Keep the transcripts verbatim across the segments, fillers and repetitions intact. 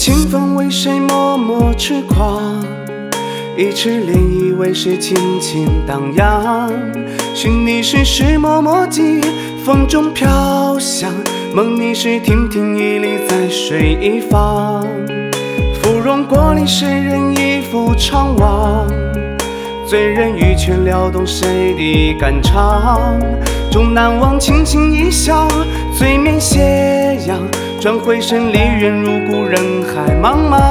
清风为谁默默痴狂？一池涟漪为谁轻轻荡漾？寻你时石磨磨迹，风中飘香；梦你时亭亭玉立在水一方。芙蓉国里谁人一幅怅惘？醉人欲劝撩动谁的肝肠？终难忘轻轻一笑，醉面斜阳，转回身离人如故，人海茫茫。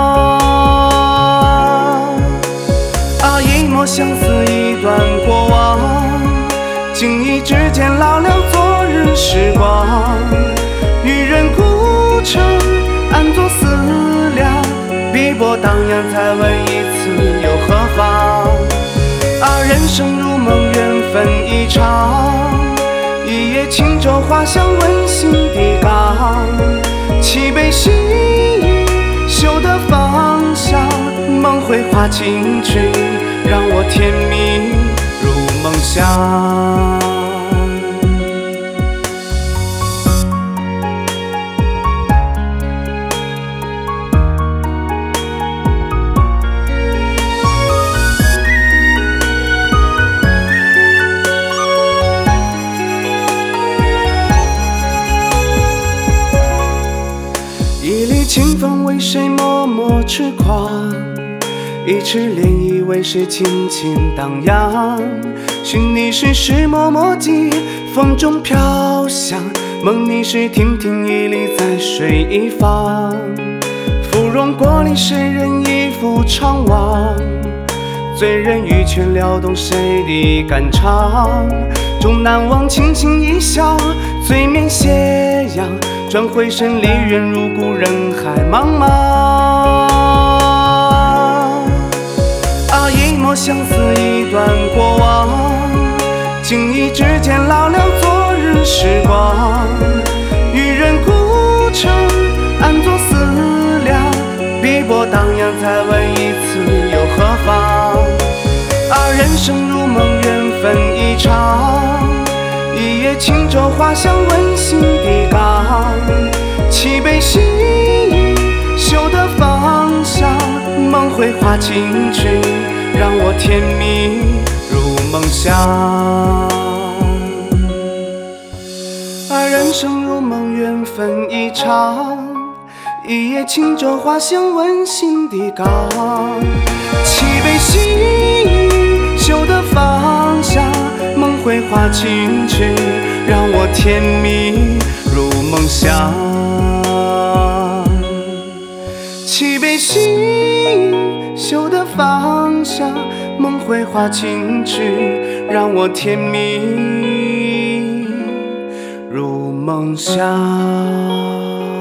啊，一抹相思，一段过往，经意之间老了昨日时光。渔人孤城，安坐思量，碧波荡漾，再问一次又何妨？啊，人生如梦，缘分一场，一夜轻舟花香，温馨的港。七杯细雨，嗅得芳香，梦回花轻曲，让我甜蜜如梦乡。一缕清风为谁默默痴狂？一池涟漪为谁轻轻荡漾？寻你时石磨磨迹，风中飘香；梦你时亭亭玉立在水一方。芙蓉国里谁人一幅怅惘？醉人欲劝撩动谁的肝肠？终难忘轻轻一笑，醉面斜阳，转回身离人如故，人海茫茫。啊，一抹相思，一段过往，经意之间老了昨日时光。渔人孤城，安坐思量，碧波荡漾，再问一次又何妨？啊，人生如梦，缘分一场，一夜轻舟花香，温馨的港。七杯细雨，嗅得芳香，梦回花轻曲，让我甜蜜如梦乡。啊，人生如梦，缘分一场，一夜轻舟花香，温馨的港。七杯细雨，嗅得芳香，梦回花轻曲，让我甜蜜如梦乡。七杯细雨，嗅得芳香，梦回花轻曲，让我甜蜜如梦乡。